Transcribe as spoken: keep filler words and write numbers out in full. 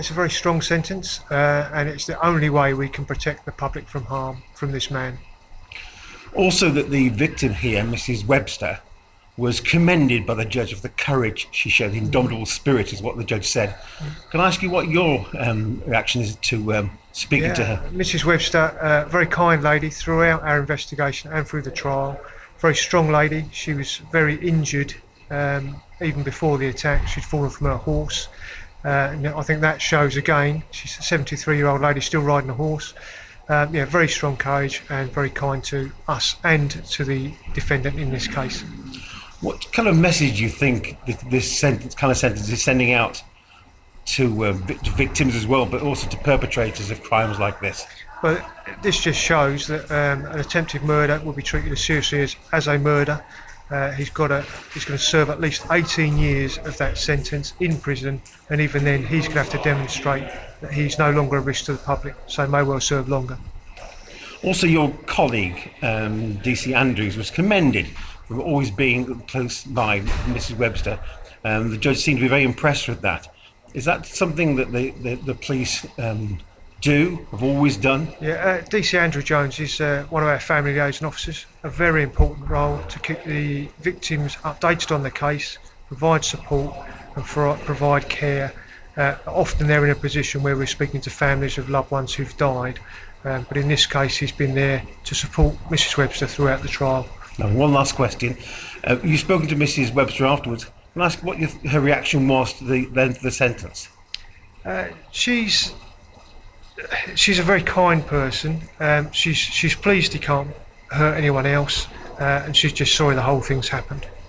It's a very strong sentence, uh, and it's the only way we can protect the public from harm from this man. Also, that the victim here, Missus Webster, was commended by the judge of the courage she showed. The indomitable spirit is what the judge said. Can I ask you what your um, reaction is to um, speaking yeah, to her? Missus Webster, a uh, very kind lady throughout our investigation and through the trial. Very strong lady. She was very injured um, even before the attack. She'd fallen from her horse. Uh, and I think that shows again, she's a seventy-three year old lady still riding a horse. Um, yeah, very strong courage and very kind to us and to the defendant in this case. What kind of message do you think this sentence, kind of sentence is sending out to uh, victims as well, but also to perpetrators of crimes like this? Well, this just shows that um, an attempted murder will be treated as seriously as, as a murder. Uh, he's got a, he's going to serve at least eighteen years of that sentence in prison, and even then he's going to have to demonstrate that he's no longer a risk to the public, so may well serve longer. Also, your colleague, um, D C Andrews, was commended for always being close by Missus Webster. Um, the judge seemed to be very impressed with that. Is that something that the, the, the police um, do, have always done? Yeah, uh, D C Andrew Jones is uh, one of our family liaison officers, a very important role to keep the victims updated on the case, provide support and for, provide care. Uh, often they're in a position where we're speaking to families of loved ones who've died, um, but in this case he's been there to support Missus Webster throughout the trial. Now, one last question. Uh, you've spoken to Missus Webster afterwards. Can I ask what your, her reaction was to the length of the sentence? Uh, she's she's a very kind person. Um, she's she's pleased he can't hurt anyone else, uh, and she's just sorry the whole thing's happened.